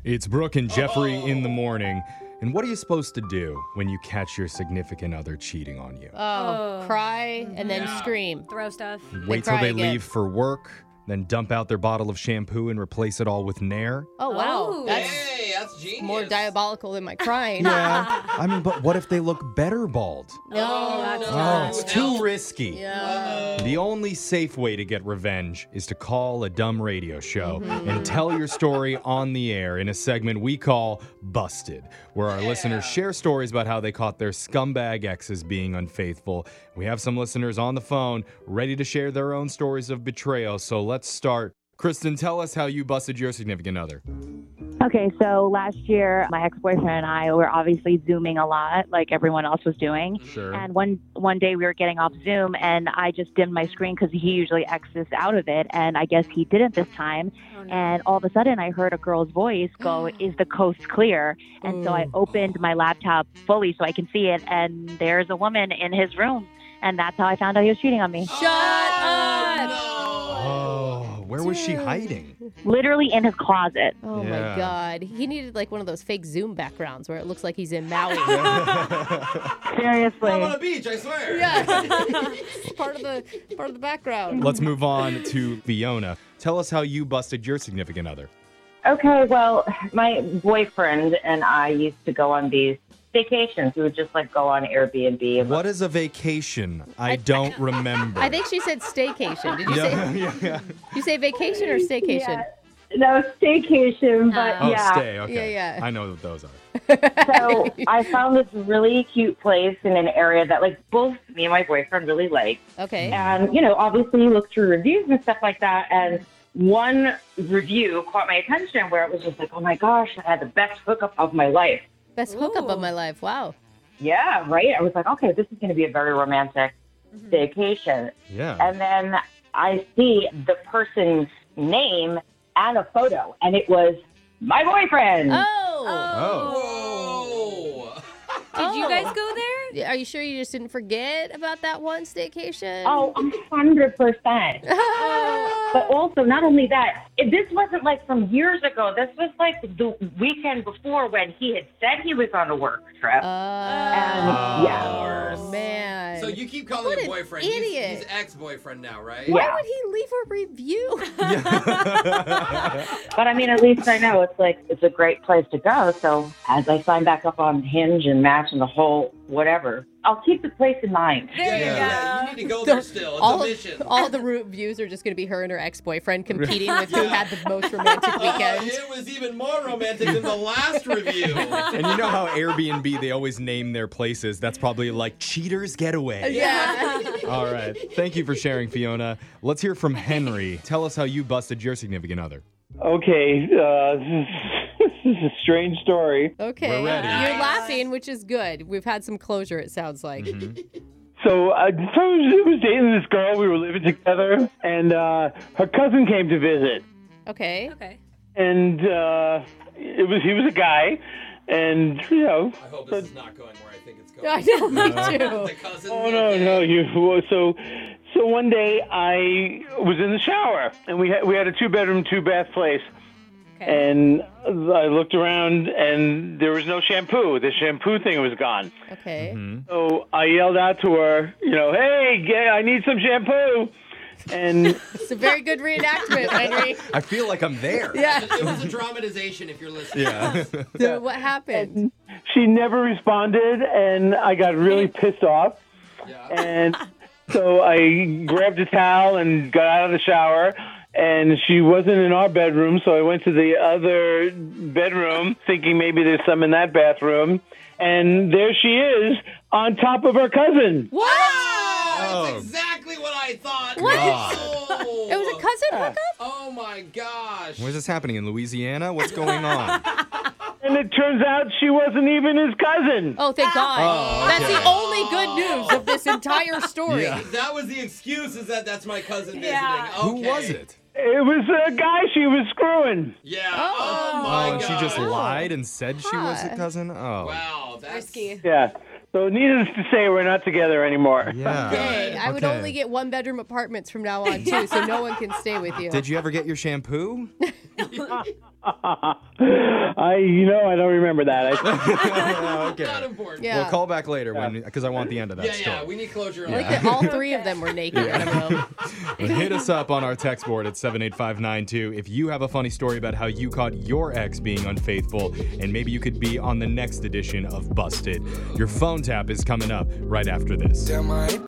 It's Brooke and Jeffrey in the morning. And what are you supposed to do when you catch your significant other cheating on you? Cry and then scream. Throw stuff. Wait till cry they again. leave for work, then dump out their bottle of shampoo and replace it all with Nair? Oh, wow. Oh. That's Hey, that's genius. more diabolical than my crying. Yeah. I mean, but what if they look better bald? No, that's Oh, it's too risky. Yeah. The only safe way to get revenge is to call a dumb radio show and tell your story on the air in a segment we call Busted, where our listeners share stories about how they caught their scumbag exes being unfaithful. We have some listeners on the phone ready to share their own stories of betrayal, so let's start. Kristen, tell us how you busted your significant other. Okay, so last year, my ex-boyfriend and I were obviously Zooming a lot, like everyone else was doing. Sure. And one day we were getting off Zoom, and I just dimmed my screen because he usually exits out of it, and I guess he didn't this time. Oh, no. And all of a sudden, I heard a girl's voice go, "Is the coast clear?" And so I opened my laptop fully so I can see it, and there's a woman in his room, and that's how I found out he was cheating on me. Shut up! Oh, where was she hiding? Literally in his closet. Oh, Yeah. my God. He needed like one of those fake Zoom backgrounds where it looks like he's in Maui. Seriously. I'm on a beach, I swear. Yeah. It's part of the background. Let's move on to Fiona. Tell us how you busted your significant other. Okay, well, my boyfriend and I used to go on these vacations. We would just like go on Airbnb. What is a vacation? I don't remember. I think she said staycation. Did you say yeah. you say vacation or staycation? Yeah. No, staycation, but Oh, yeah. stay. Okay. Yeah. I know what those are. So I found this really cute place in an area that like both me and my boyfriend really liked. Okay. And, you know, obviously you look through reviews and stuff like that. And one review caught my attention where it was just like, oh my gosh, I had the best hookup of my life. Best hookup of my life. Wow. Yeah, right? I was like, okay, this is going to be a very romantic vacation. Yeah. And then I see the person's name and a photo, and it was my boyfriend. Oh. Whoa. Did you guys go there? Are you sure you just didn't forget about that one staycation? Oh, 100%. But also, not only that, this wasn't like from years ago. This was like the weekend before when he had said he was on a work trip. And yeah. Oh, man. So you keep calling What him an boyfriend. idiot. He's ex-boyfriend now, right? Why Yeah. would he leave a review? But I mean, at least I know it's a great place to go. So as I sign back up on Hinge and Match and the whole whatever, I'll keep the place in mind. There you go. Yeah, you need to go there still. It's a mission. all the reviews are just going to be her and her ex-boyfriend competing with who had the most romantic weekend. It was even more romantic than the last review. And you know how Airbnb, they always name their places. That's probably like Cheater's Getaway. Yeah. All right. Thank you for sharing, Fiona. Let's hear from Henry. Tell us how you busted your significant other. Okay, this is a strange story. Okay. We're ready. You're laughing, which is good. We've had some closure, it sounds like. So I was dating this girl. We were living together, and her cousin came to visit. Okay. Okay. And he was a guy, and you know. I hope this is not going where I think it's going. I know, me The too. cousin. Oh no! So one day I was in the shower, and we had a 2-bedroom, 2-bath place. Okay. And I looked around, and there was no shampoo. The shampoo thing was gone. Okay. So I yelled out to her, you know, hey, I need some shampoo. And It's a very good reenactment, Henry. I feel like I'm there. Yeah. It was a dramatization if you're listening. Yeah. So what happened? she never responded, and I got really pissed off. Yeah. And so I grabbed a towel and got out of the shower. And she wasn't in our bedroom, so I went to the other bedroom, thinking maybe there's some in that bathroom. And there she is, on top of her cousin. What? Oh, that's exactly what I thought. What? Oh. It was a cousin hookup? Oh my gosh. Where's this happening? In Louisiana? What's going on? And it turns out she wasn't even his cousin. Oh, thank God. Oh, That's okay. the only good news of this entire story. Yeah. That was the excuse, is that's my cousin visiting. Yeah. Okay. Who was it? It was a guy she was screwing. Yeah. Oh, my and gosh. she just lied and said she was a cousin? Oh. Wow, that's Risky. Yeah. So needless to say, we're not together anymore. Yeah. Dang, I would Okay. only get 1-bedroom apartments from now on, too, so no one can stay with you. Did you ever get your shampoo? I don't remember that. Okay. Not important. Yeah. Well, call back later because I want the end of that Yeah, story. yeah, we need closure on I like that. that all three of them were naked in a room. Hit us up on our text board at 78592 if you have a funny story about how you caught your ex being unfaithful, and maybe you could be on the next edition of Busted. Your phone tap is coming up right after this.